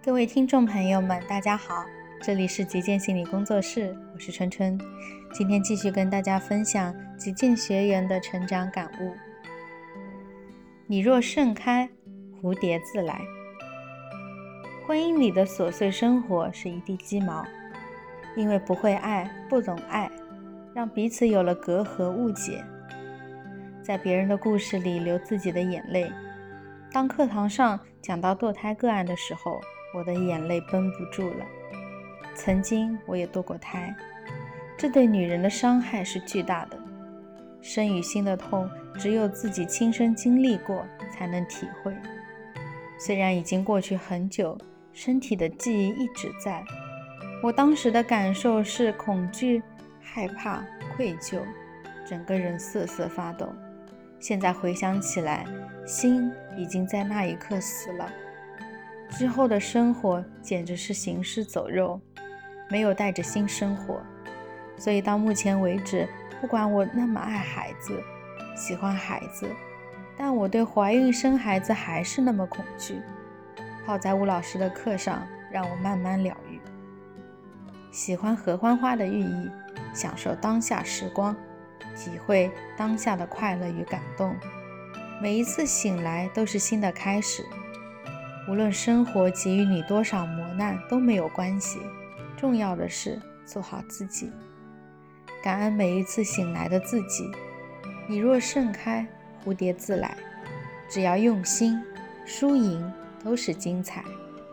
各位听众朋友们，大家好，这里是极简心理工作室，我是春春。今天继续跟大家分享极简学员的成长感悟。你若盛开，蝴蝶自来。婚姻里的琐碎生活是一地鸡毛，因为不会爱，不懂爱，让彼此有了隔阂误解，在别人的故事里流自己的眼泪。当课堂上讲到堕胎个案的时候，我的眼泪绷不住了。曾经我也堕过胎，这对女人的伤害是巨大的，生与心的痛只有自己亲身经历过才能体会。虽然已经过去很久，身体的记忆一直在。我当时的感受是恐惧、害怕、愧疚，整个人瑟瑟发抖。现在回想起来，心已经在那一刻死了。之后的生活简直是行尸走肉，没有带着心生活。所以到目前为止，不管我那么爱孩子，喜欢孩子，但我对怀孕生孩子还是那么恐惧。泡在吴老师的课上，让我慢慢疗愈。喜欢合欢花的寓意，享受当下时光，体会当下的快乐与感动。每一次醒来都是新的开始，无论生活给予你多少磨难都没有关系，重要的是做好自己。感恩每一次醒来的自己。你若盛开，蝴蝶自来。只要用心，输赢都是精彩。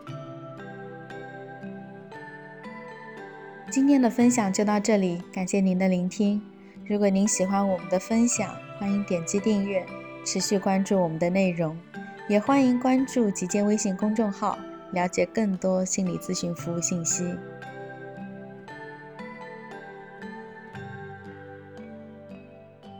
今天的分享就到这里，感谢您的聆听。如果您喜欢我们的分享，欢迎点击订阅，持续关注我们的内容，也欢迎关注极简微信公众号，了解更多心理咨询服务信息。